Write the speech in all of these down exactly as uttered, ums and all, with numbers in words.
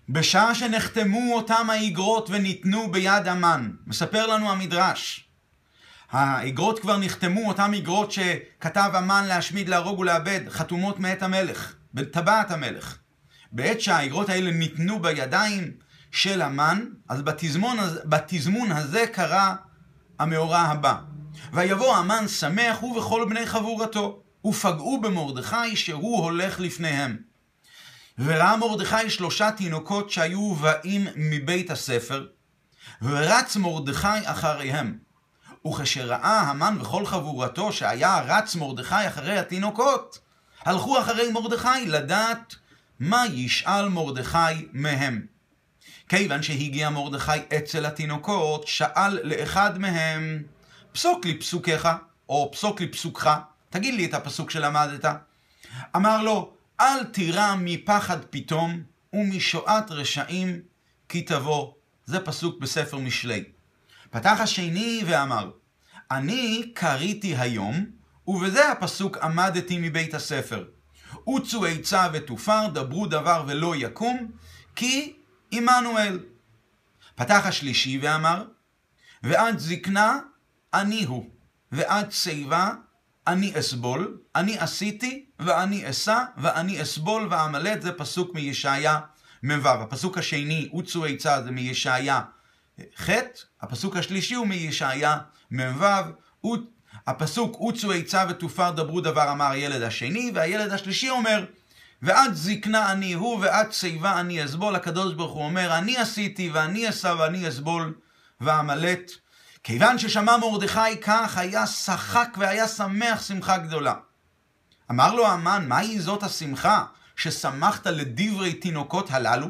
בשעה שנחתמו אותם האיגרות וניתנו ביד המן. מספר לנו המדרש. האיגרות כבר נחתמו, אותם איגרות שכתב המן להשמיד, להרוג ולאבד, חתומות מאת המלך, בטבעת המלך. בעת שהאיגרות האלה ניתנו בידיים של המן, אז בתזמון, בתזמון הזה קרה המאורע הבא. ויבוא המן שמח הוא וכל בני חבורתו, ופגעו במרדכי שהוא הולך לפניהם. וראה מרדכי שלושה תינוקות שהיו באים מבית הספר, ורץ מרדכי אחריהם. וכשראה המן וכל חבורתו שהיה רץ מרדכי אחרי התינוקות, הלכו אחרי מרדכי לדעת מה ישאל מרדכי מהם. כיוון שהגיע מרדכי אצל התינוקות, שאל לאחד מהם, פסוק לי פסוקך, או פסוק לי פסוקך, תגיד לי את הפסוק שלמדת. אמר לו, אל תירא מפחד פתאום ומשועת רשעים כי תבוא. זה פסוק בספר משלי. פתח השני ואמר, אני קריתי היום, ובזה הפסוק עמדתי מבית הספר. עוצו עצה ותופר, דברו דבר ולא יקום, כי עמנואל. פתח השלישי ואמר, ועד זקנה אני הוא, ועד שיבה אני אסבול, אני עשיתי ואני אסע ואני אסבול ועמלט. זה פסוק מישעיה מ"ו. הפסוק השני, עוצו עצה, זה מישעיה ח', הפסוק השלישי הוא מישעיה מ"ו. הפסוק עוצו עצה ותופר דברו דבר אמר הילד השני, והילד השלישי אומר, ועד זקנה אני הוא ועד שיבה אני אסבול. הקדוש ברוך הוא אומר, אני עשיתי ואני אסע ואני אסבול ועמלט. כיוון ששמע מרדכי כך, היה שחק והיה שמח שמחה גדולה. אמר לו המן, מהי זאת השמחה ששמחת לדברי תינוקות הללו?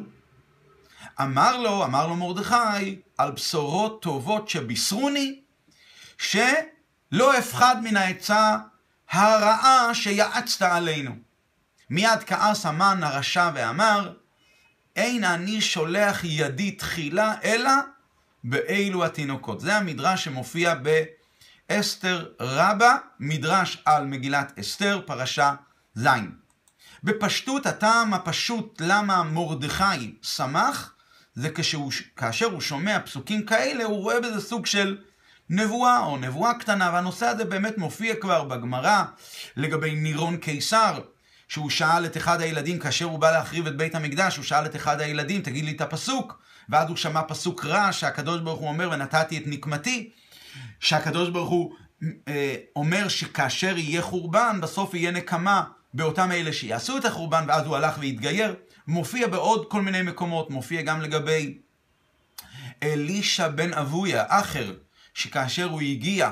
אמר לו, אמר לו מרדכי, על בשורות טובות שבישרוני, שלא אפחד מן העצה הרעה שיעצת עלינו. מיד כעס המן הרשע ואמר, אין אני שולח ידי תחילה, אלא באלו התינוקות. זה המדרש שמופיע באסתר רבה, מדרש על מגילת אסתר, פרשה ז'. בפשטות, הטעם הפשוט למה מרדכי שמח, זה כשהוא, כאשר הוא שומע פסוקים כאלה, הוא רואה בזה סוג של נבואה או נבואה קטנה, והנושא הזה באמת מופיע כבר בגמרא לגבי נירון קיסר, שהוא שאל את אחד הילדים, כאשר הוא בא להחריב את בית המקדש, הוא שאל את אחד הילדים, תגיד לי את הפסוק, ואז הוא שמע פסוק רע, שהקדוש ברוך הוא אומר, ונתתי את נקמתי, שהקדוש ברוך הוא אה, אומר שכאשר יהיה חורבן, בסוף יהיה נקמה באותם אלה שיעשו את החורבן, ואז הוא הלך והתגייר. מופיע בעוד כל מיני מקומות, מופיע גם לגבי אלישע בן אבויה, אחר, שכאשר הוא הגיע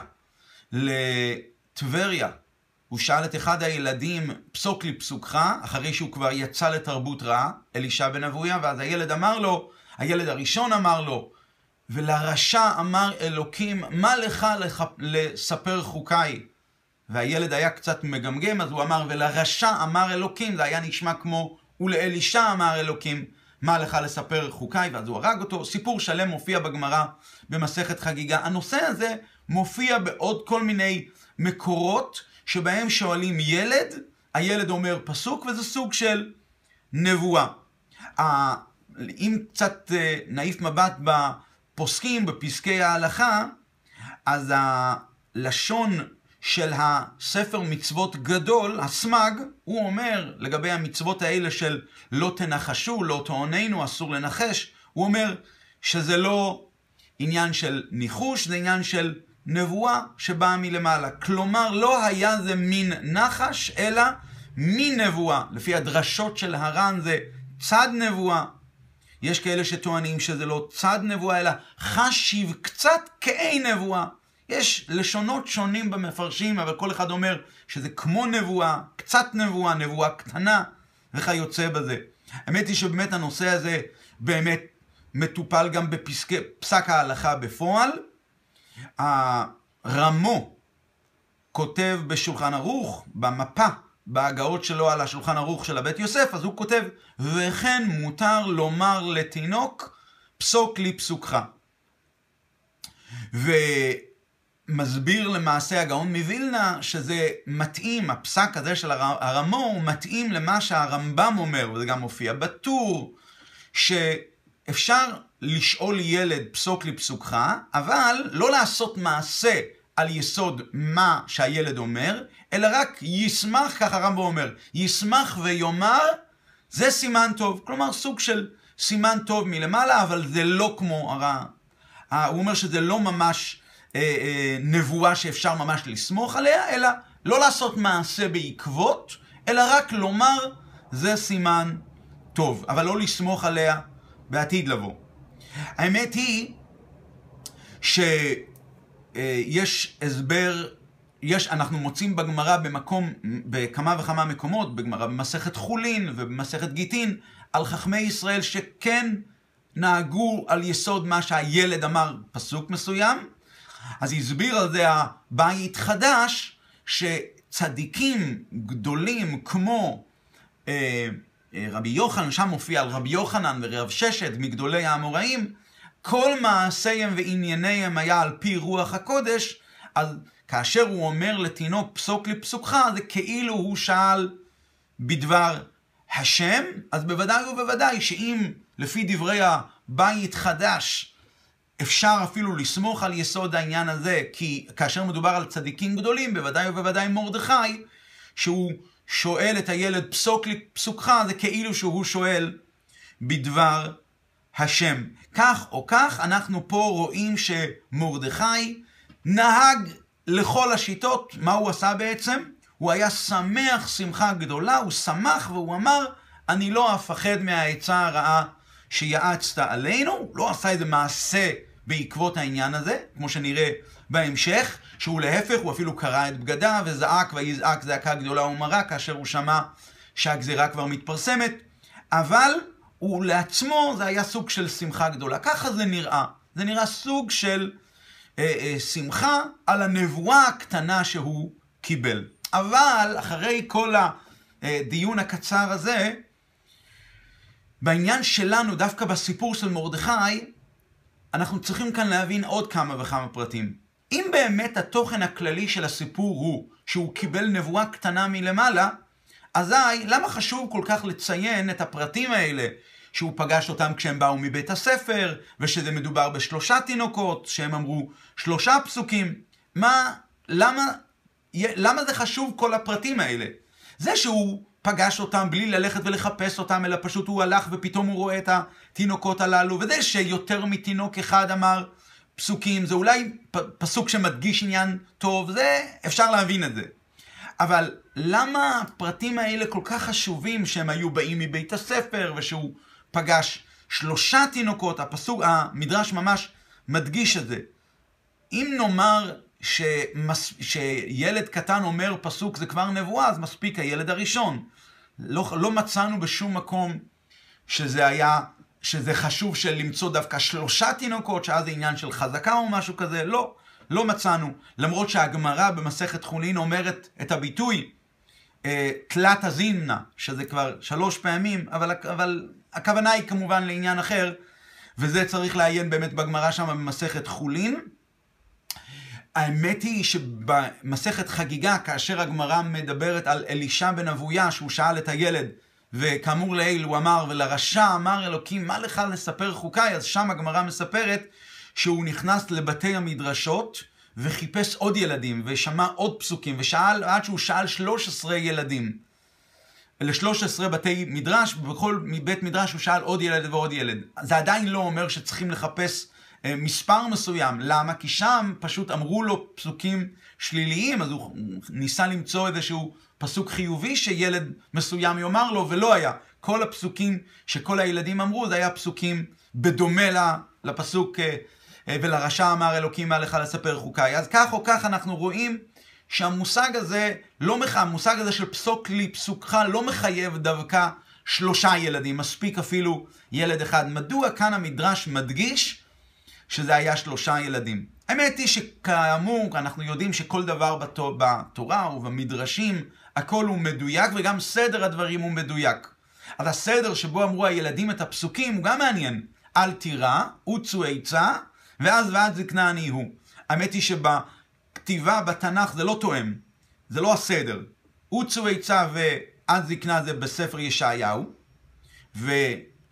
לטבריה, הוא שאל את אחד הילדים, פסוק לי פסוקך, אחרי שהוא כבר יצא לתרבות רעה, אלישע בן אבויה, ואז הילד אמר לו, הילד הראשון אמר לו, ולרשע אמר אלוקים, מה לך לספר חוקיי? והילד היה קצת מגמגם, אז הוא אמר, ולרשע אמר אלוקים, זה היה נשמע כמו, ולאלישע אמר אלוקים, מה לך לספר חוקיי? ואז הוא הרג אותו. סיפור שלם מופיע בגמרא במסכת חגיגה. הנושא הזה מופיע בעוד כל מיני מקורות, שבהם שואלים ילד, הילד אומר פסוק, וזה סוג של נבואה. אם קצת נעיף מבט בפוסקים, בפסקי ההלכה, אז הלשון של הספר מצוות גדול, הסמג, הוא אומר לגבי המצוות האלה של לא תנחשו, לא תעוננו, אסור לנחש, הוא אומר שזה לא עניין של ניחוש, זה עניין של נבואה שבאה מלמעלה. כלומר, לא היה זה מין נחש, אלא מין נבואה. לפי הדרשות של הר"ן זה צד נבואה. יש כאלה שטוענים שזה לא צד נבואה, אלא חשיב קצת כאי נבואה. יש לשונות שונים במפרשים, אבל כל אחד אומר שזה כמו נבואה, קצת נבואה, נבואה קטנה, וכיוצא בזה. האמת היא שבאמת הנושא הזה באמת מטופל גם בפסק ההלכה בפועל. הרמו כותב בשולחן ערוך, במפה, בהגאות שלו על השולחן ערוך של הבית יוסף, אז הוא כותב, וכן מותר לומר לתינוק, פסוק לי פסוקך. ומסביר למעשה הגאון מווילנה, שזה מתאים, הפסק הזה של הרמו, הוא מתאים למה שהרמב"ם אומר, וזה גם מופיע בטור, שאפשר לשאול ילד פסוק לפסוקך, אבל לא לעשות מעשה על יסוד מה שהילד אומר, אלא רק ישמח, ככה הרמב"ם אומר, ישמח ויאמר, זה סימן טוב. כלומר, סוג של סימן טוב מלמעלה, אבל זה לא כמו הרע. הוא אומר שזה לא ממש אה, אה, נבואה שאפשר ממש לסמוך עליה, אלא לא לעשות מעשה בעקבות, אלא רק לומר, זה סימן טוב, אבל לא לסמוך עליה בעתיד לבוא. האמת היא שיש הסבר, יש, אנחנו מוצאים בגמרא במקום, בכמה וכמה מקומות, בגמרא במסכת חולין ובמסכת גיטין, על חכמי ישראל שכן נהגו על יסוד מה שהילד אמר פסוק מסוים. אז הסביר על זה הבית חדש, שצדיקים גדולים כמו אה, רבי יוחנן, שם מופיע על רבי יוחנן ורב ששת מגדולי האמוראים, כל מעשיהם וענייניהם היה על פי רוח הקודש, אז כאשר הוא אומר לתינוק פסוק לפסוקך, זה כאילו הוא שאל בדבר השם, אז בוודאי ובוודאי שאם לפי דברי הבית חדש אפשר אפילו לסמוך על יסוד העניין הזה, כי כאשר מדובר על צדיקים גדולים, בוודאי ובוודאי מרדכי, שהוא שואל את הילד פסוק לפסוקך, זה כאילו שהוא שואל בדבר השם. כך או כך, אנחנו פה רואים שמרדכי נהג לכל השיטות. מה הוא עשה בעצם? הוא היה שמח שמחה גדולה, הוא שמח והוא אמר, אני לא אפחד מהעצה הרעה שיעצת עלינו. הוא לא עשה איזה מעשה בעקבות העניין הזה, כמו שנראה בהמשך, שהוא להפך, הוא אפילו קרא את בגדיו וזעק ויזעק זעקה גדולה ומרה, כאשר הוא שמע שהגזירה כבר מתפרסמת. אבל הוא לעצמו, זה היה סוג של שמחה גדולה. ככה זה נראה. זה נראה סוג של אה, אה, שמחה על הנבואה הקטנה שהוא קיבל. אבל אחרי כל הדיון הקצר הזה, בעניין שלנו, דווקא בסיפור של מרדכי, אנחנו צריכים כאן להבין עוד כמה וכמה פרטים. אם באמת התוכן הכללי של הסיפור הוא שהוא קיבל נבואה קטנה מלמעלה, אזי למה חשוב כל כך לציין את הפרטים האלה, שהוא פגש אותם כשהם באו מבית הספר, ושזה מדובר בשלושה תינוקות, שהם אמרו שלושה פסוקים? מה, למה, למה זה חשוב כל הפרטים האלה? זה שהוא פגש אותם בלי ללכת ולחפש אותם, אלא פשוט הוא הלך ופתאום הוא רואה את התינוקות הללו, וזה שיותר מתינוק אחד אמר פסוקים, זה אולי פסוק שמדגיש עניין טוב, זה אפשר להבין את זה. אבל למה הפרטים האלה כל כך חשובים שהם היו באים מבית הספר, ושהוא פגש שלושה תינוקות? הפסוק, המדרש ממש מדגיש את זה. אם נאמר שמס... שילד קטן אומר פסוק זה כבר נבואה, אז מספיק הילד הראשון. לא, לא מצאנו בשום מקום שזה היה, שזה חשוב של למצוא דווקא שלושה תינוקות, שאז זה עניין של חזקה או משהו כזה. לא, לא מצאנו. למרות שהגמרא במסכת חולין אומרת את הביטוי אה, תלת הזימנה, שזה כבר שלוש פעמים, אבל, אבל הכוונה היא כמובן לעניין אחר, וזה צריך לעיין באמת בגמרא שם במסכת חולין. האמת היא שבמסכת חגיגה, כאשר הגמרא מדברת על אלישע בן אבויה, שהוא שאל את הילד, וכאמור לעיל הוא אמר, ולרשע אמר אלוקים, מה לך לספר חוקיי? אז שם הגמרא מספרת שהוא נכנס לבתי המדרשות, וחיפש עוד ילדים, ושמע עוד פסוקים, ושאל, עד שהוא שאל שלוש עשרה ילדים. ל-שלוש עשרה בתי מדרש, ובכל בית מדרש הוא שאל עוד ילד ועוד ילד. זה עדיין לא אומר שצריכים לחפש מספר מסוים. למה? כי שם פשוט אמרו לו פסוקים שליליים, אז הוא ניסה למצוא איזשהו פסוק חיובי שילד מסוים יאמר לו, ולא היה. כל הפסוקים שכל הילדים אמרו, זה היה פסוקים בדומה לפסוק ולרשע אמר אלוקים מה לך לספר חוקיי. אז כך או כך אנחנו רואים שהמושג הזה, לא מח... המושג הזה של פסוק לי פסוקך לא מחייב דווקא שלושה ילדים, מספיק אפילו ילד אחד. מדוע כאן המדרש מדגיש שזה היה שלושה ילדים? האמת היא שכאמור אנחנו יודעים שכל דבר בתורה ובמדרשים הכל הוא מדויק, וגם סדר הדברים הוא מדויק. אז הסדר שבו אמרו הילדים את הפסוקים הוא גם מעניין. אל תירא, עוצו עצה, ואז ועד זקנה אני הוא. האמת היא שבכתיבה בתנ"ך זה לא תואם, זה לא הסדר. עוצו עצה ועד זקנה זה בספר ישעיהו, ועד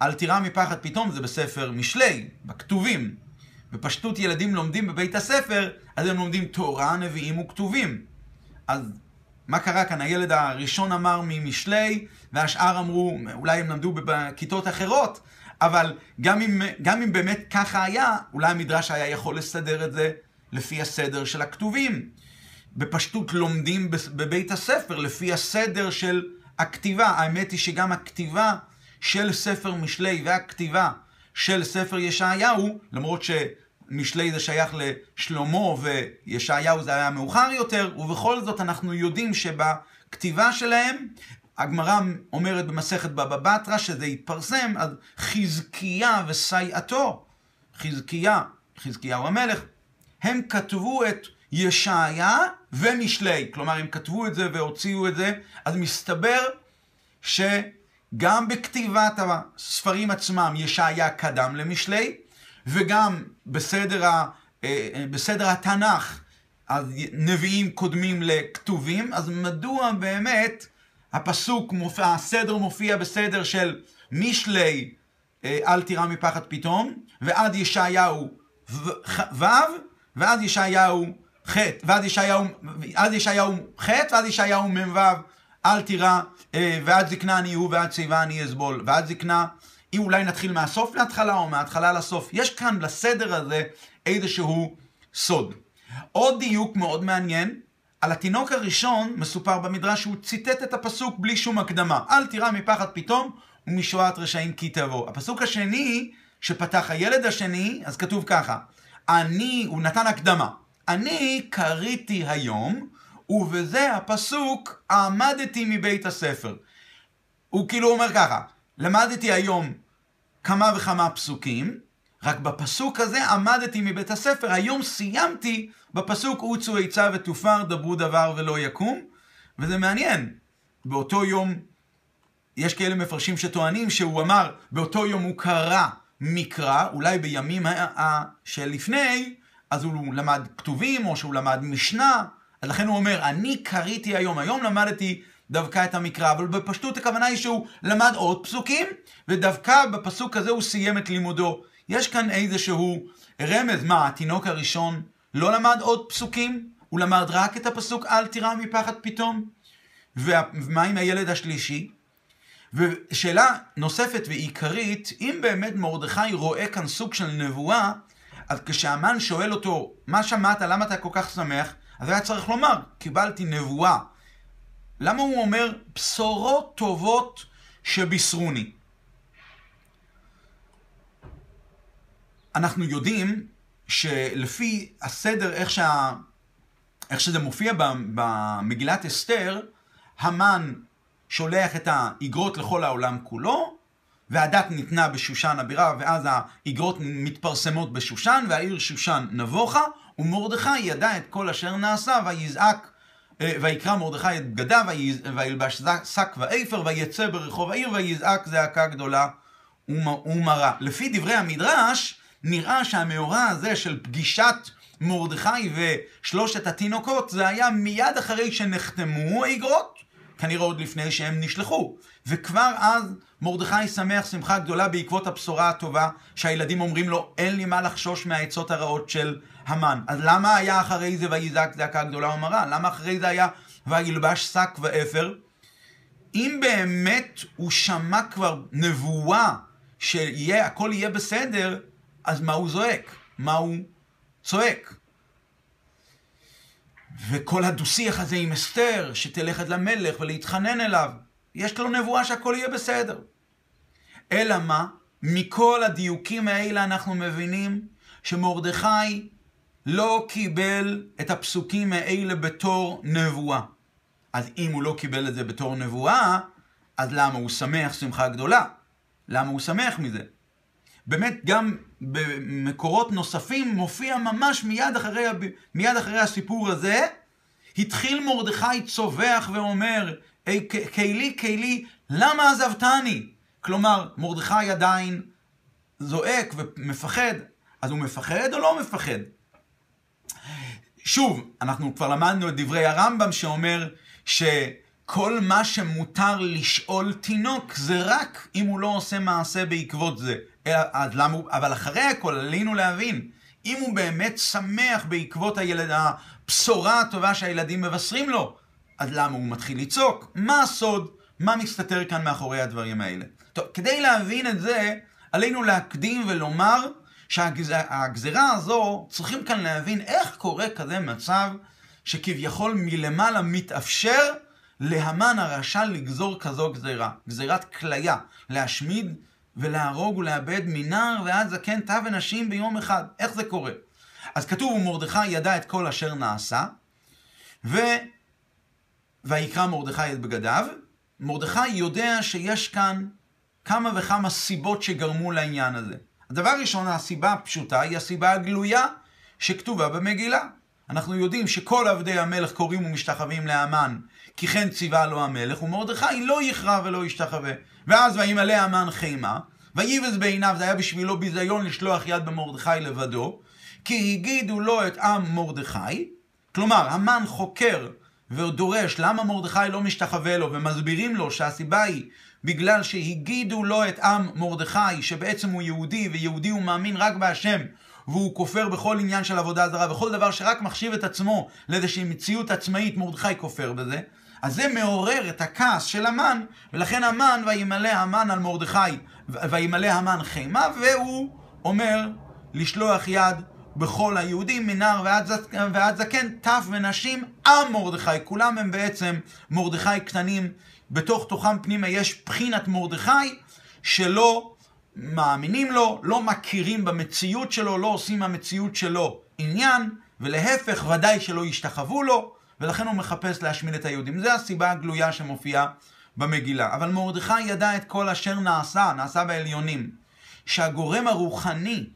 אל תירא מפחד פתאום זה בספר משלי, בכתובים. בפשטות ילדים לומדים בבית הספר, אז הם לומדים תורה, נביאים וכתובים. אז מה קרה כאן? הילד הראשון אמר ממשלי, והשאר אמרו, אולי הם למדו בכיתות אחרות, אבל גם אם, גם אם באמת ככה היה, אולי המדרש היה יכול לסדר את זה לפי הסדר של הכתובים. בפשטות לומדים בבית הספר לפי הסדר של הכתיבה. האמת היא שגם הכתיבה של ספר משלי והכתיבה של ספר ישעיהו, למרות שמשלי זה שייך לשלמה וישעיהו זה היה מאוחר יותר, ובכל זאת אנחנו יודעים שבכתיבה שלהם, הגמרא אומרת במסכת בבא בתרא שזה התפרסם, אז חזקיה וסייעתו, חזקיה, חזקיהו המלך, הם כתבו את ישעיה ומשלי, כלומר הם כתבו את זה והוציאו את זה, אז מסתבר שגם בכתיבת הספרים עצמם ישעיה קדם למשלי, וגם בסדר, ה, בסדר התנ"ך, אז נביאים קודמים לכתובים, אז מדוע באמת הפסוק, מופיע, הסדר מופיע בסדר של משלי, אל תירא מפחד פתאום, ועד ישעיהו ו', ועד ישעיהו ח', ועד ישעיהו, עד ישעיהו ח', ועד ישעיהו מ"ו, אל תירא, ועד זקנה אני הוא, ועד שיבה אני אסבול, ועד זקנה, אם אולי נתחיל מהסוף להתחלה, או מההתחלה לסוף, יש כאן לסדר הזה איזשהו סוד. עוד דיוק מאוד מעניין, על התינוק הראשון מסופר במדרש שהוא ציטט את הפסוק בלי שום הקדמה, אל תירא מפחד פתאום, ומשועת רשעים כי תבוא. הפסוק השני, שפתח הילד השני, אז כתוב ככה, אני, הוא נתן הקדמה, אני קריתי היום, ובזה הפסוק עמדתי מבית הספר. הוא כאילו אומר ככה, למדתי היום כמה וכמה פסוקים, רק בפסוק הזה עמדתי מבית הספר, היום סיימתי בפסוק עוצו עצה ותופר, דברו דבר ולא יקום, וזה מעניין. באותו יום, יש כאלה מפרשים שטוענים שהוא אמר, באותו יום הוא קרא מקרא, אולי בימים שלפני, אז הוא למד כתובים, או שהוא למד משנה, אז לכן הוא אומר, אני קריתי היום, היום למדתי דווקא את המקרא, אבל בפשטות הכוונה היא שהוא למד עוד פסוקים, ודווקא בפסוק הזה הוא סיים את לימודו. יש כאן איזשהו רמז, מה, התינוק הראשון לא למד עוד פסוקים? הוא למד רק את הפסוק אל תירא מפחד פתאום? ומה עם הילד השלישי? ושאלה נוספת ועיקרית, אם באמת מרדכי רואה כאן סוג של נבואה, אז כשהמן שואל אותו, מה שמעת, למה אתה כל כך שמח? אז היה צריך לומר, קיבלתי נבואה. למה הוא אומר, בשורות טובות שבישרוני? אנחנו יודעים שלפי הסדר, איך, שה... איך שזה מופיע במגילת אסתר, המן שולח את האגרות לכל העולם כולו, והדת ניתנה בשושן הבירה, ואז האגרות מתפרסמות בשושן, והעיר שושן נבוכה, ומרדכי ידע את כל אשר נעשה, ויזעק, ויקרא מרדכי את בגדיו, וילבש שק ואפר, ויצא ברחוב העיר, ויזעק זעקה גדולה ומרה. לפי דברי המדרש, נראה שהמאורע הזה של פגישת מרדכי ושלושת התינוקות, זה היה מיד אחרי שנחתמו האגרות, כנראה עוד לפני שהם נשלחו. וכבר אז מרדכי שמח שמחה גדולה בעקבות הבשורה הטובה, שהילדים אומרים לו, אין לי מה לחשוש מהעצות הרעות של המן. אז למה היה אחרי זה ויזעק זעקה גדולה ומרה? למה אחרי זה היה וילבש שק ואפר? אם באמת הוא שמע כבר נבואה שהכל יהיה בסדר, אז מה הוא זועק? מה הוא צועק? וכל הדו-שיח הזה עם אסתר, שתלכת למלך ולהתחנן אליו, יש לו נבואה שהכל יהיה בסדר. אלא מה? מכל הדיוקים האלה אנחנו מבינים שמרדכי לא קיבל את הפסוקים האלה בתור נבואה. אז אם הוא לא קיבל את זה בתור נבואה, אז למה הוא שמח שמחה גדולה? למה הוא שמח מזה? באמת גם במקורות נוספים מופיע ממש מיד אחרי, מיד אחרי הסיפור הזה, התחיל מרדכי צובח ואומר, קהילי, קהילי, למה עזבתני? כלומר, מרדכי עדיין זועק ומפחד. אז הוא מפחד או לא מפחד? שוב, אנחנו כבר למדנו את דברי הרמב"ם שאומר כל מה שמותר לשאול תינוק זה רק אם הוא לא עושה מעשה בעקבות זה. אז למה הוא... אבל אחרי הכל עלינו להבין, אם הוא באמת שמח בעקבות הילד, הבשורה הטובה שהילדים מבשרים לו, אז למה הוא מתחיל לצעוק? מה הסוד? מה מסתתר כאן מאחורי הדברים האלה? טוב, כדי להבין את זה, עלינו להקדים ולומר שהגזרה הזו, צריכים כאן להבין איך קורה כזה מצב שכביכול מלמעלה מתאפשר להמן הרשע לגזור כזו גזרה. גזירת כליה, להשמיד ולהרוג ולאבד מנער ועד זקן טף ונשים ביום אחד. איך זה קורה? אז כתוב, ומרדכי ידע את כל אשר נעשה, ו... ויקרא מרדכי את בגדיו. מרדכי יודע שיש כאן כמה וכמה סיבות שגרמו לעניין הזה. הדבר הראשון, הסיבה הפשוטה, היא הסיבה הגלויה שכתובה במגילה. אנחנו יודעים שכל עבדי המלך קוראים ומשתחווים להמן, כי כן ציווה לו המלך, ומרדכי לא יכרע ולא ישתחווה. ואז וימלא המן חימה, ויבז בעיניו, זה היה בשבילו ביזיון לשלוח יד במרדכי לבדו, כי הגידו לו את עם מרדכי. כלומר, המן חוקר ודורש למה מרדכי לא משתחווה לו, ומסבירים לו שהסיבה היא בגלל שהגידו לו את עם מרדכי, שבעצם הוא יהודי, ויהודי הוא מאמין רק בהשם, והוא כופר בכל עניין של עבודה זרה, וכל דבר שרק מחשיב את עצמו לאיזושהי מציאות עצמאית, מרדכי כופר בזה. אז זה מעורר את הכעס של המן, ולכן המן וימלא המן על מרדכי, וימלא המן חימה, והוא אומר לשלוח יד בכל היהודים, מנער ועד, ועד זקן, טף ונשים, עם מרדכי. כולם הם בעצם מרדכי קטנים, בתוך תוכם פנימה יש בחינת מרדכי, שלא מאמינים לו, לא מכירים במציאות שלו, לא עושים המציאות שלו עניין, ולהפך ודאי שלא ישתחוו לו, ולכן הוא מחפש להשמיד את היהודים. זו הסיבה הגלויה שמופיעה במגילה. אבל מרדכי ידע את כל אשר נעשה, נעשה בעליונים, שהגורם הרוחני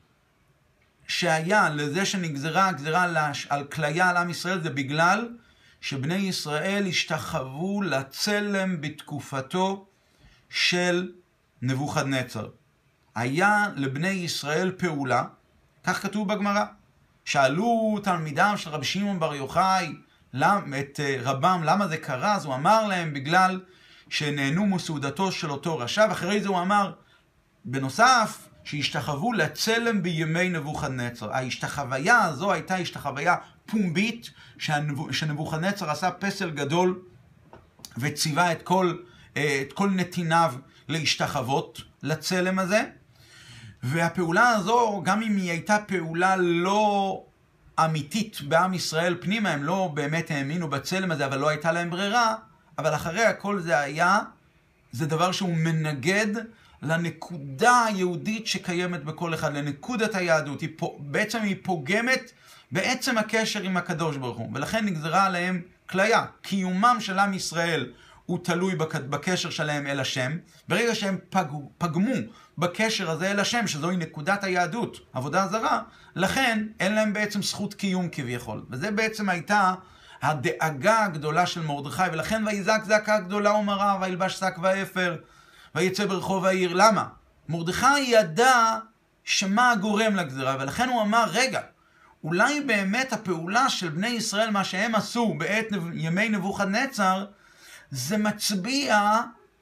שהיה לזה שנגזרה הגזרה על כליה על עם ישראל, זה בגלל שבני ישראל השתחוו לצלם בתקופתו של נבוכדנצר. היה לבני ישראל פעולה, כך כתוב בגמרא. שאלו תלמידם של רבי שמעון בר יוחאי את רבם למה זה קרה, אז הוא אמר להם בגלל שנהנו מסעודתו של אותו רשע, ואחרי זה הוא אמר בנוסף שהשתחוו לצלם בימי נבוכדנצר. ההשתחוויה הזו הייתה השתחוויה פומבית, שנבוכדנצר עשה פסל גדול וציווה את כל, את כל נתיניו להשתחוות לצלם הזה. והפעולה הזו, גם אם היא הייתה פעולה לא אמיתית בעם ישראל פנימה, הם לא באמת האמינו בצלם הזה, אבל לא הייתה להם ברירה, אבל אחרי הכל זה היה, זה דבר שהוא מנגד לנקודה היהודית שקיימת בכל אחד, לנקודת היהדות. היא, בעצם היא פוגמת בעצם הקשר עם הקדוש ברוך הוא, ולכן נגזרה עליהם כליה. קיומם של עם ישראל הוא תלוי בקשר שלהם אל השם. ברגע שהם פגמו, פגמו בקשר הזה אל השם, שזוהי נקודת היהדות, עבודה זרה, לכן אין להם בעצם זכות קיום כביכול. וזה בעצם הייתה הדאגה הגדולה של מרדכי, ולכן ויזעק זעקה גדולה ומרה, וילבש שק ואפר, ויצא ברחוב העיר. למה? מרדכי ידע שמה הגורם לגזרה, ולכן הוא אמר, רגע, אולי באמת הפעולה של בני ישראל, מה שהם עשו בעת ימי נבוכדנצר, זה מצביע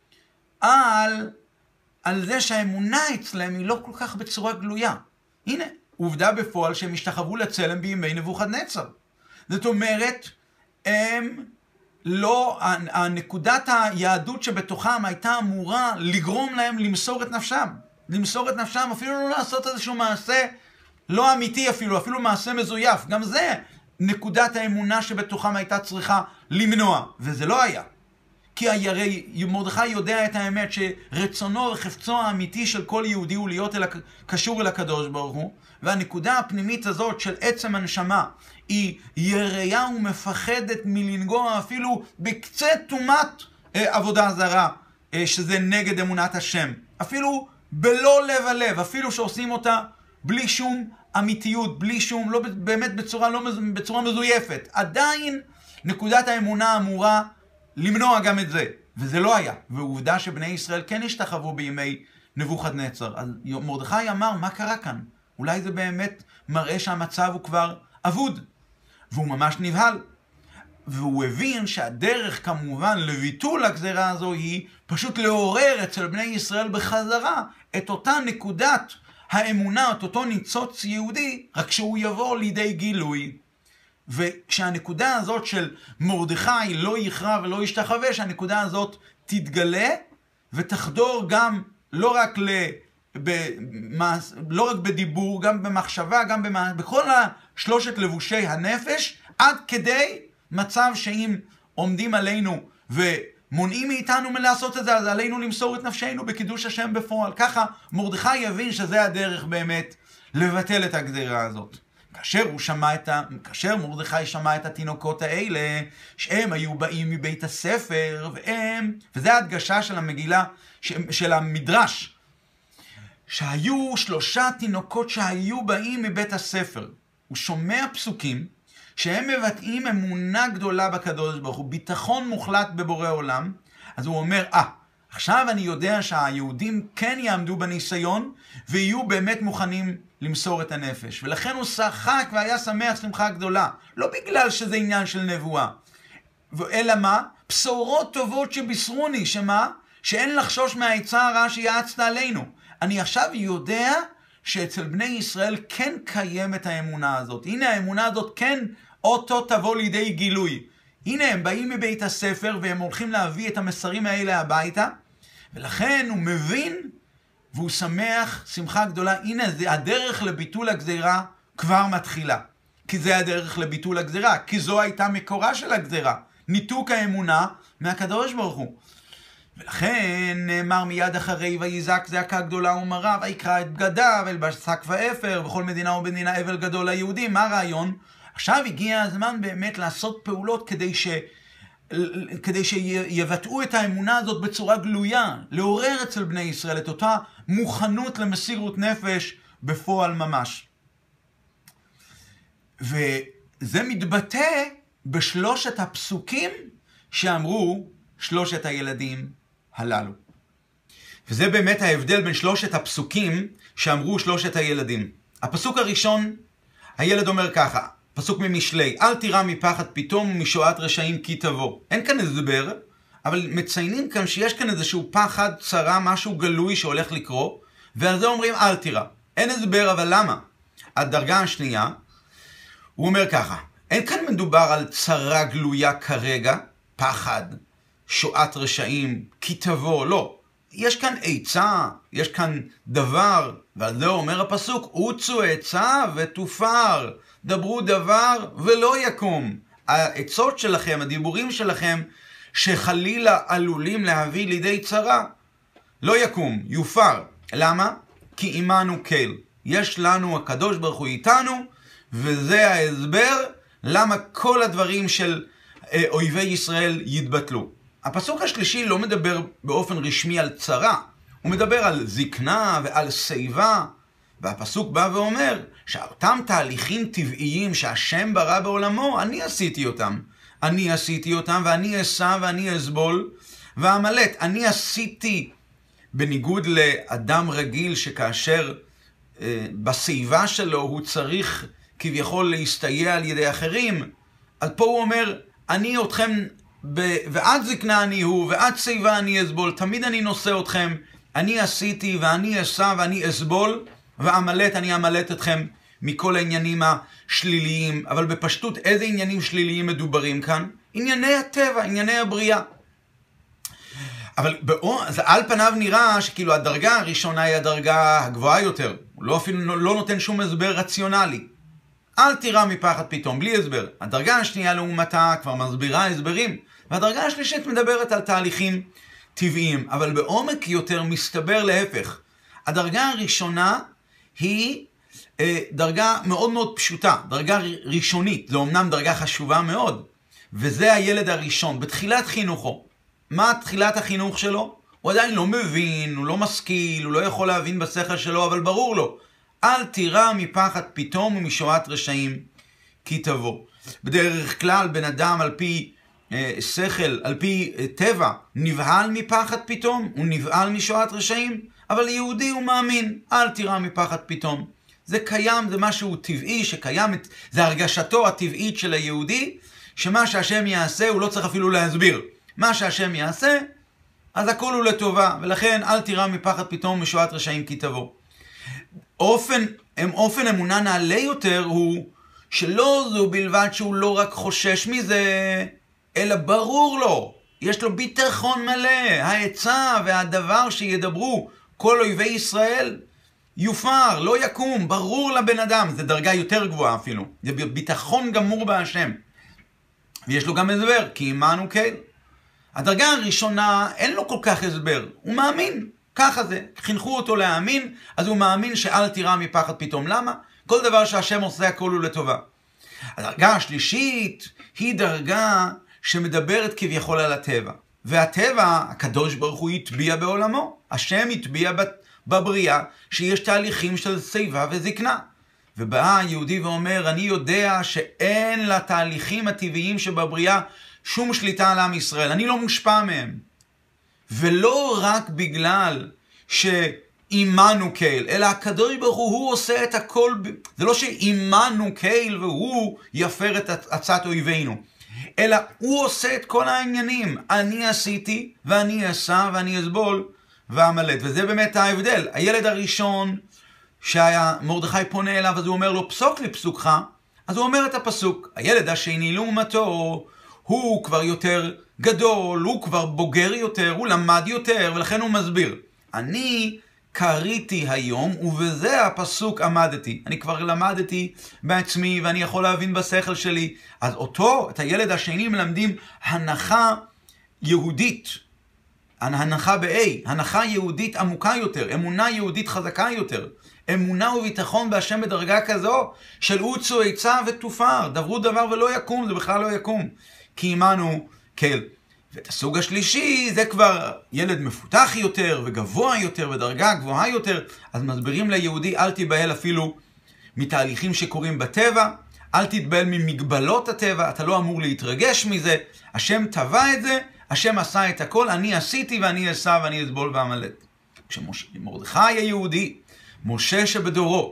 על, על זה שהאמונה אצלם היא לא כל כך בצורה גלויה. הנה, עובדה בפועל שהם השתחוו לצלם בימי נבוכדנצר. זאת אומרת, הם לא, הנקודת היהדות שבתוכם הייתה אמורה לגרום להם למסור את נפשם. למסור את נפשם, אפילו לא לעשות איזשהו מעשה לא אמיתי אפילו, אפילו מעשה מזויף. גם זה נקודת האמונה שבתוכם הייתה צריכה למנוע, וזה לא היה. כי הרי מרדכי יודע את האמת שרצונו וחפצו האמיתי של כל יהודי הוא להיות אל, קשור אל הקדוש ברוך הוא, והנקודה הפנימית הזאת של עצם הנשמה היא יראה ומפחדת מלנגוע אפילו בקצה תומת אה, עבודה זרה, אה, שזה נגד אמונת השם. אפילו בלא לב הלב, אפילו שעושים אותה בלי שום אמיתיות, בלי שום, לא באמת בצורה, לא, בצורה מזויפת. עדיין נקודת האמונה אמורה למנוע גם את זה, וזה לא היה. ועובדה שבני ישראל כן השתחוו בימי נבוכדנצר. אז מרדכי אמר, מה קרה כאן? אולי זה באמת מראה שהמצב הוא כבר אבוד. והוא ממש נבהל. והוא הבין שהדרך כמובן לביטול הגזרה הזו היא פשוט לעורר אצל בני ישראל בחזרה את אותה נקודת האמונה, את אותו ניצוץ יהודי, רק שהוא יבוא לידי גילוי. וכשהנקודה הזאת של מרדכי לא יכרע ולא ישתחווה, שהנקודה הזאת תתגלה ותחדור גם לא רק ל... במעש, לא רק בדיבור, גם במחשבה, גם במעש, בכל השלושת לבושי הנפש, עד כדי מצב שאם עומדים עלינו ומונעים מאיתנו מלעשות את זה, אז עלינו למסור את נפשנו בקידוש השם בפועל. ככה מרדכי יבין שזה הדרך באמת לבטל את הגזרה הזאת. כאשר הוא שמע את ה... כאשר מרדכי שמע את התינוקות האלה, שהם היו באים מבית הספר, והם, וזה ההדגשה של המגילה, של המדרש, שהיו שלושה תינוקות שהיו באים מבית הספר. הוא שומע פסוקים שהם מבטאים אמונה גדולה בקדוש ברוך הוא, ביטחון מוחלט בבורא עולם. אז הוא אומר, אה, עכשיו אני יודע שהיהודים כן יעמדו בניסיון, ויהיו באמת מוכנים למסור את הנפש. ולכן הוא שחק והיה שמח שמחה גדולה. לא בגלל שזה עניין של נבואה. אלא מה? בשורות טובות שבישרוני, שמה? שאין לחשוש מהעצה הרעה שיעצת עלינו. אני עכשיו יודע שאצל בני ישראל כן קיימת האמונה הזאת. הנה האמונה הזאת כן אותו תבוא לידי גילוי. הנה הם באים מבית הספר והם הולכים להביא את המסרים האלה הביתה. ולכן הוא מבין והוא שמח שמחה גדולה. הנה זה הדרך לביטול הגזרה כבר מתחילה. כי זה הדרך לביטול הגזרה. כי זו הייתה מקורה של הגזרה. ניתוק האמונה מהקדוש ברוך הוא. ולכן נאמר מיד אחרי ויזעק זעקה גדולה ומרה ויקרע את בגדיו וילבש שק ואפר וכל מדינה ומדינה אבל גדול ליהודים. מה הרעיון? עכשיו הגיע הזמן באמת לעשות פעולות כדי ש... כדי שיבטאו את האמונה הזאת בצורה גלויה, לעורר אצל בני ישראל את אותה מוכנות למסירות נפש בפועל ממש. וזה מתבטא בשלושת הפסוקים שאמרו שלושת הילדים הללו. וזה באמת ההבדל בין שלושת הפסוקים שאמרו שלושת הילדים. הפסוק הראשון, הילד אומר ככה, פסוק ממשלי, אל תירא מפחד פתאום ומשועת רשעים כי תבוא. אין כאן הסבר, אבל מציינים כאן שיש כאן איזשהו פחד, צרה, משהו גלוי שהולך לקרות, ועל זה אומרים אל תירא. אין הסבר, אבל למה? הדרגה השנייה, הוא אומר ככה, אין כאן מדובר על צרה גלויה כרגע, פחד, שועת רשעים, כי תבוא, לא. יש כאן עצה, יש כאן דבר, ועל זה אומר הפסוק, עוצו עצה ותופר, דברו דבר ולא יקום. העצות שלכם, הדיבורים שלכם, שחלילה עלולים להביא לידי צרה, לא יקום, יופר. למה? כי עמנו כל. יש לנו הקדוש ברוך הוא איתנו, וזה ההסבר למה כל הדברים של אויבי ישראל יתבטלו. הפסוק השלישי לא מדבר באופן רשמי על צרה, הוא מדבר על זקנה ועל שיבה, והפסוק בא ואומר שאותם תהליכים טבעיים שהשם ברא בעולמו, אני עשיתי אותם. אני עשיתי אותם ואני אסע ואני אסבול ואמלט. אני עשיתי בניגוד לאדם רגיל שכאשר אה, בשיבה שלו הוא צריך כביכול להסתייע על ידי אחרים. אז פה הוא אומר, אני אתכם, ב... ועד זקנה אני הוא, ועד שיבה אני אסבול, תמיד אני נושא אתכם, אני עשיתי ואני אסע ואני אסבול, ואמלט, אני אמלט אתכם מכל העניינים השליליים. אבל בפשטות, איזה עניינים שליליים מדוברים כאן? ענייני הטבע, ענייני הבריאה. אבל בא... אז על פניו נראה שכאילו הדרגה הראשונה היא הדרגה הגבוהה יותר. הוא לא אפילו לא נותן שום הסבר רציונלי. אל תירא מפחד פתאום, בלי הסבר. הדרגה השנייה לעומתה כבר מסבירה הסברים, והדרגה השלישית מדברת על תהליכים טבעיים, אבל בעומק יותר מסתבר להפך. הדרגה הראשונה היא אה, דרגה מאוד מאוד פשוטה, דרגה ראשונית, זו אמנם דרגה חשובה מאוד, וזה הילד הראשון, בתחילת חינוכו. מה תחילת החינוך שלו? הוא עדיין לא מבין, הוא לא משכיל, הוא לא יכול להבין בשכל שלו, אבל ברור לו. אל תירא מפחד פתאום ומשועת רשעים כי תבוא. בדרך כלל בן אדם על פי אה, שכל, על פי אה, טבע, נבהל מפחד פתאום, הוא נבהל משועת רשעים, אבל יהודי הוא מאמין, אל תירא מפחד פתאום. זה קיים, זה משהו טבעי שקיים, זה הרגשתו הטבעית של היהודי, שמה שהשם יעשה הוא לא צריך אפילו להסביר. מה שהשם יעשה, אז הכל הוא לטובה, ולכן אל תירא מפחד פתאום משועת רשעים כי תבוא. אופן, אופן אמונה נעלה יותר הוא שלא זו בלבד שהוא לא רק חושש מזה, אלא ברור לו, יש לו ביטחון מלא, העצה והדבר שידברו כל אויבי ישראל יופר, לא יקום, ברור לבן אדם, זה דרגה יותר גבוהה אפילו, זה ביטחון גמור בהשם. ויש לו גם הסבר, כי עמנו כן. הדרגה הראשונה אין לו כל כך הסבר, הוא מאמין, ככה זה, חינכו אותו להאמין, אז הוא מאמין שאל תירא מפחד פתאום. למה? כל דבר שהשם עושה הכל הוא לטובה. הדרגה השלישית היא דרגה שמדברת כביכול על הטבע. והטבע, הקדוש ברוך הוא יטביע בעולמו. השם יטביע בבריאה שיש תהליכים של שיבה וזקנה. ובא היהודי ואומר, אני יודע שאין לתהליכים הטבעיים שבבריאה שום שליטה על עם ישראל. אני לא מושפע מהם. ולא רק בגלל שאימנו קהל, אלא הקדוש ברוך הוא, הוא עושה את הכל. זה לא שאימנו קהל והוא יפר את עצת אויבינו. אלא הוא עושה את כל העניינים. אני עשיתי ואני אעשה ואני אסבול ואמלט. וזה באמת ההבדל. הילד הראשון שהיה מרדכי פונה אליו, אז הוא אומר לו, פסוק לי פסוקך, אז הוא אומר את הפסוק. הילד השני לעומתו, הוא כבר יותר גדול, הוא כבר בוגר יותר, הוא למד יותר, ולכן הוא מסביר. אני קריתי היום, ובזה הפסוק עמדתי. אני כבר למדתי בעצמי, ואני יכול להבין בשכל שלי. אז אותו, את הילד השני, מלמדים הנחה יהודית. הנחה ב-A, הנחה יהודית עמוקה יותר, אמונה יהודית חזקה יותר. אמונה וביטחון בהשם בדרגה כזו, של עוצו עצה ותופר. דברו דבר ולא יקום, זה בכלל לא יקום. כי עמנו כן. ואת הסוג השלישי, זה כבר ילד מפותח יותר וגבוה יותר ודרגה גבוהה יותר, אז מסבירים ליהודי, אל תיבהל אפילו מתהליכים שקורים בטבע, אל תתבהל ממגבלות הטבע, אתה לא אמור להתרגש מזה, השם טבע את זה, השם עשה את הכל, אני עשיתי ואני אעשה ואני אסבול ואמלט. כשמרדכי היהודי, משה שבדורו,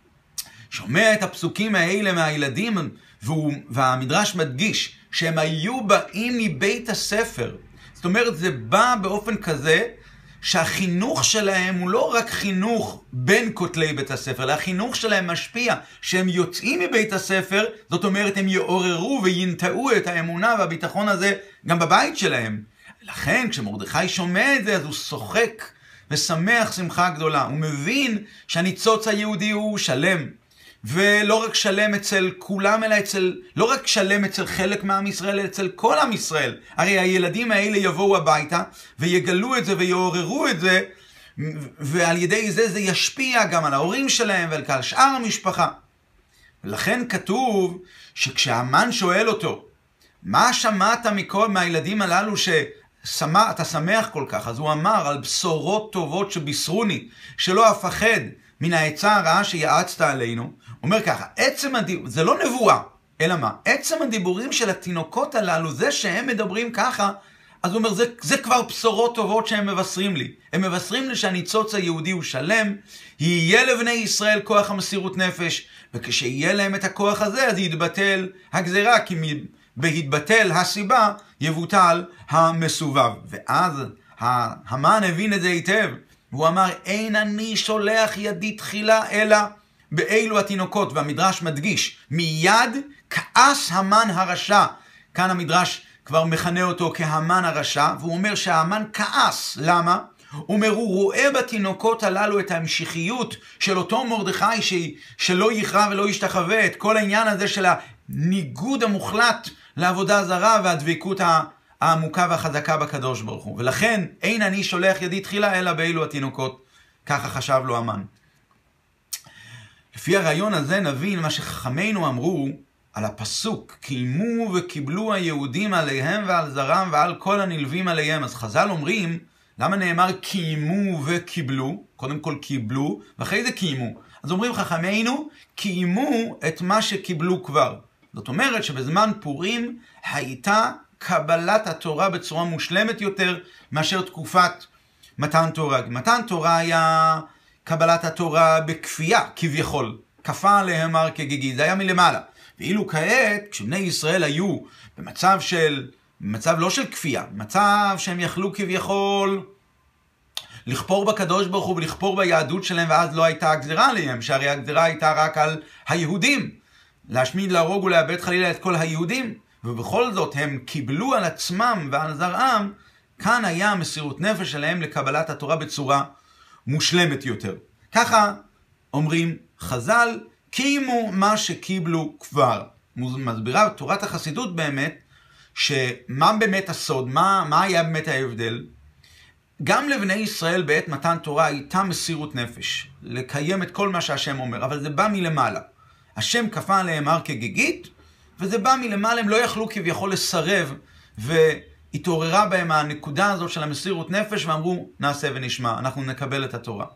שומע את הפסוקים האלה מהילדים, והוא, והמדרש מדגיש שהם היו באים מבית הספר. זאת אומרת, זה בא באופן כזה שהחינוך שלהם הוא לא רק חינוך בין כותלי בית הספר, אלא החינוך שלהם משפיע. שהם יוצאים מבית הספר, זאת אומרת, הם יעוררו וינטעו את האמונה והביטחון הזה גם בבית שלהם. לכן, כשמרדכי שומע את זה, אז הוא שוחק ושמח שמחה גדולה. הוא מבין שהניצוץ היהודי הוא שלם. ולא רק שלם אצל כולם, אלא אצל, לא רק שלם אצל חלק מעם ישראל, אלא אצל כל עם ישראל. הרי הילדים האלה יבואו הביתה, ויגלו את זה ויעוררו את זה, ועל ידי זה זה ישפיע גם על ההורים שלהם ועל כל שאר המשפחה. ולכן כתוב שכשהמן שואל אותו, מה שמעת מכל מהילדים הללו שאתה שמח כל כך? אז הוא אמר, על בשורות טובות שבישרוני, שלא אפחד מן העצה הרעה שיעצת עלינו. אומר ככה, עצם הדיבור, זה לא נבואה, אלא מה? עצם הדיבורים של התינוקות הללו, זה שהם מדברים ככה, אז הוא אומר, זה, זה כבר בשורות טובות שהם מבשרים לי. הם מבשרים לי שהניצוץ היהודי הוא שלם, יהיה לבני ישראל כוח המסירות נפש, וכשיהיה להם את הכוח הזה, אז יתבטל הגזרה, כי בהתבטל הסיבה, יבוטל המסובב. ואז המן הבין את זה היטב, והוא אמר, אין אני שולח ידי תחילה, אלא באלו התינוקות. והמדרש מדגיש, מיד כעס המן הרשע. כאן המדרש כבר מכנה אותו כהמן הרשע, והוא אומר שההמן כעס. למה? הוא אומר, הוא רואה בתינוקות הללו את ההמשכיות של אותו מרדכי ש... שלא יכרע ולא ישתחווה, את כל העניין הזה של הניגוד המוחלט לעבודה זרה והדבקות העמוקה והחזקה בקדוש ברוך הוא. ולכן אין אני שולח ידי תחילה אלא באלו התינוקות. ככה חשב לו המן. לפי הרעיון הזה נבין מה שחכמינו אמרו על הפסוק, קיימו וקיבלו היהודים עליהם ועל זרם ועל כל הנלווים עליהם. אז חז"ל אומרים, למה נאמר קיימו וקיבלו? קודם כל קיבלו, ואחרי זה קיימו. אז אומרים חכמינו, קיימו את מה שקיבלו כבר. זאת אומרת שבזמן פורים הייתה קבלת התורה בצורה מושלמת יותר מאשר תקופת מתן תורה. מתן תורה היה קבלת התורה בכפייה, כביכול. כפה עליהם הר כגיגי, זה היה מלמעלה. ואילו כעת, כשבני ישראל היו במצב של, במצב לא של כפייה, מצב שהם יכלו כביכול לכפור בקדוש ברוך הוא ולכפור ביהדות שלהם, ואז לא הייתה הגזרה עליהם, שהרי הגזרה הייתה רק על היהודים, להשמיד, להרוג ולאבד חלילה את כל היהודים, ובכל זאת הם קיבלו על עצמם ועל זרעם, כאן היה מסירות נפש שלהם לקבלת התורה בצורה מושלמת יותר. ככה אומרים חז"ל, קיימו מה שקיבלו כבר. מסבירה תורת החסידות באמת, שמה באמת הסוד, מה, מה היה באמת ההבדל? גם לבני ישראל בעת מתן תורה הייתה מסירות נפש, לקיים את כל מה שהשם אומר, אבל זה בא מלמעלה. השם כפה עליהם הר כגיגית, וזה בא מלמעלה, הם לא יכלו כביכול לסרב, והתעוררה בהם הנקודה הזאת של המסירות נפש, ואמרו, נעשה ונשמע, אנחנו נקבל את התורה.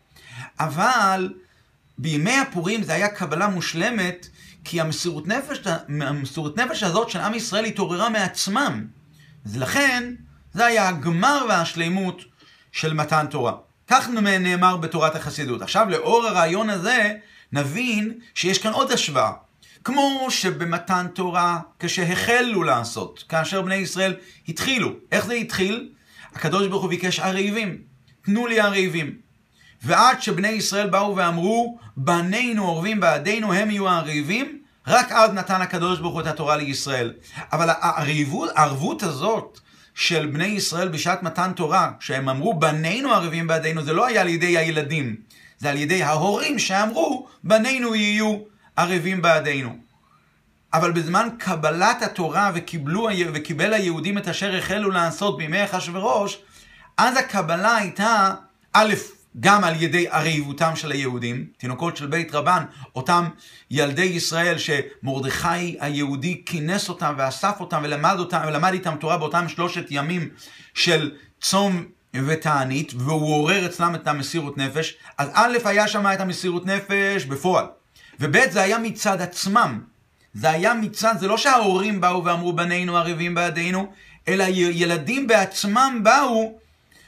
אבל בימי הפורים זה היה קבלה מושלמת, כי המסירות נפש, המסירות נפש הזאת של עם ישראל התעוררה מעצמם. אז לכן, זה היה הגמר והשלימות של מתן תורה. כך נאמר בתורת החסידות. עכשיו, לאור הרעיון הזה, נבין שיש כאן עוד השוואה. כמו שבמתן תורה, כשהחלו לעשות, כאשר בני ישראל התחילו. איך זה התחיל? הקדוש ברוך הוא ביקש ערבים. תנו לי ערבים. ועד שבני ישראל באו ואמרו, בנינו עורבים בעדינו, הם יהיו הערבים, רק עד נתן הקדוש ברוך הוא את התורה לישראל. אבל הערבות, הערבות הזאת של בני ישראל בשעת מתן תורה, שהם אמרו, בנינו ערבים בעדינו, זה לא היה על ידי הילדים, זה על ידי ההורים שאמרו, בנינו יהיו ערבים בעדינו. אבל בזמן קבלת התורה וקיבלו, וקיבל היהודים את אשר החלו לעשות בימי אחשוורוש, אז הקבלה הייתה, א', גם על ידי ערבותם של היהודים, תינוקות של בית רבן, אותם ילדי ישראל שמרדכי היהודי כינס אותם ואסף אותם ולמד אותם, ולמד איתם תורה באותם שלושת ימים של צום ותענית, והוא עורר אצלם את המסירות נפש. אז א', היה שם את המסירות נפש בפועל, וב', זה היה מצד עצמם. זה היה מצד, זה לא שההורים באו ואמרו בנינו ערבים בעדינו, אלא ילדים בעצמם באו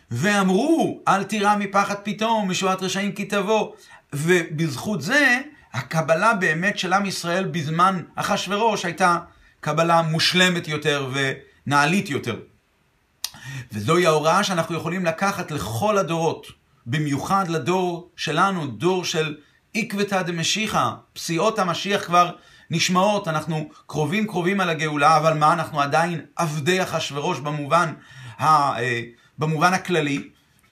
ואמרו, אל תירא מפחד פתאום, משועת רשעים כי תבוא. ובזכות זה, הקבלה באמת של עם ישראל בזמן אחשוורוש הייתה קבלה מושלמת יותר ונעלית יותר. וזוהי ההוראה שאנחנו יכולים לקחת לכל הדורות, במיוחד לדור שלנו, דור של עקבתא דמשיחא, פסיעות המשיח כבר נשמעות, אנחנו קרובים קרובים על הגאולה, אבל מה, אנחנו עדיין עבדי אחשוורוש במובן ה... במובן הכללי,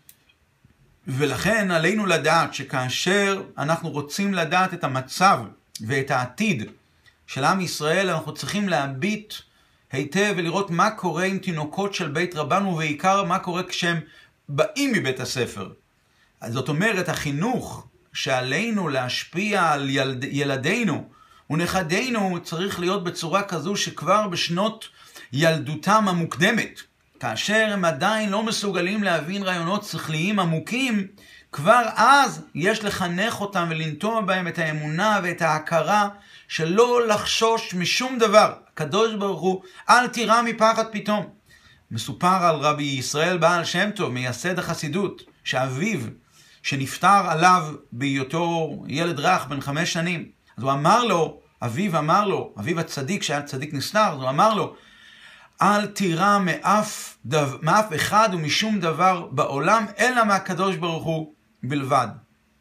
ולכן עלינו לדעת שכאשר אנחנו רוצים לדעת את המצב ואת העתיד של עם ישראל, אנחנו צריכים להביט היטב ולראות מה קורה עם תינוקות של בית רבן, ובעיקר מה קורה כשהם באים מבית הספר. אז זאת אומרת, החינוך שעלינו להשפיע על ילד, ילדינו ונכדינו צריך להיות בצורה כזו שכבר בשנות ילדותם המוקדמת, כאשר הם עדיין לא מסוגלים להבין רעיונות שכליים עמוקים, כבר אז יש לחנך אותם ולנטוע בהם את האמונה ואת ההכרה שלא לחשוש משום דבר. הקדוש ברוך הוא, אל תירא מפחד פתאום. מסופר על רבי ישראל בעל שם טוב, מייסד החסידות, שאביו, שנפטר עליו בהיותו ילד רך בן חמש שנים, אז הוא אמר לו, אביו אמר לו, אביו הצדיק, שהיה צדיק נסתר, אז הוא אמר לו, אל תירא מאף, דו, מאף אחד ומשום דבר בעולם, אלא מהקדוש ברוך הוא בלבד.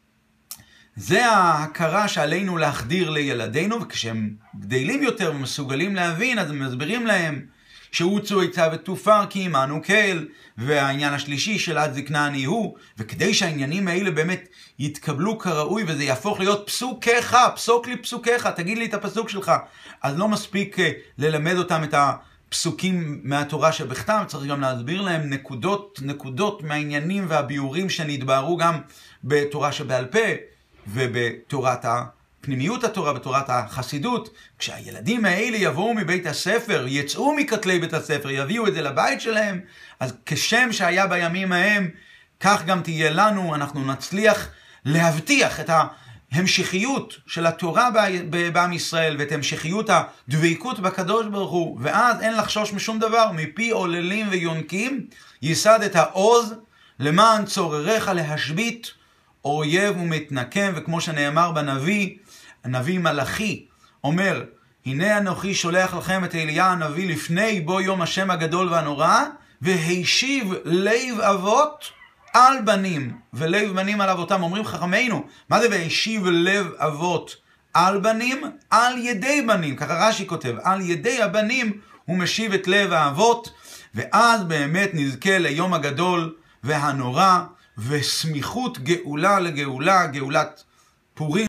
זה ההכרה שעלינו להחדיר לילדינו, וכשהם גדלים יותר ומסוגלים להבין, אז הם מסבירים להם שעוצו עצה ותופר כי עמנו קהל, והעניין השלישי של עד זקנה אני הוא, וכדי שהעניינים האלה באמת יתקבלו כראוי, וזה יהפוך להיות פסוקיך, פסוק לי פסוקיך, תגיד לי את הפסוק שלך. אז לא מספיק ללמד אותם את הפסוקים מהתורה שבכתב, צריך גם להסביר להם נקודות, נקודות מהעניינים והביורים שנתבהרו גם בתורה שבעל פה, ובתורת פנימיות התורה, בתורת החסידות. כשהילדים האלה יבואו מבית הספר, יצאו מכתלי בית הספר, יביאו את זה לבית שלהם, אז כשם שהיה בימים ההם, כך גם תהיה לנו, אנחנו נצליח להבטיח את ההמשכיות של התורה בעם ישראל, ואת המשכיות הדביקות בקדוש ברוך הוא, ואז אין לחשוש משום דבר, מפי עוללים ויונקים, ייסד את העוז למען צורריך להשבית אויב ומתנקם. וכמו שנאמר בנביא, הנביא מלאכי אומר, הנה אנוכי שולח לכם את אליה הנביא לפני בוא יום השם הגדול והנורא, והשיב לב אבות על בנים, ולב בנים על אבותם. אומרים חכמינו, מה זה והשיב לב אבות על בנים? על ידי בנים, ככה רש"י כותב, על ידי הבנים הוא משיב את לב האבות, ואז באמת נזכה ליום הגדול והנורא, וסמיכות גאולה לגאולה, גאולת פורים.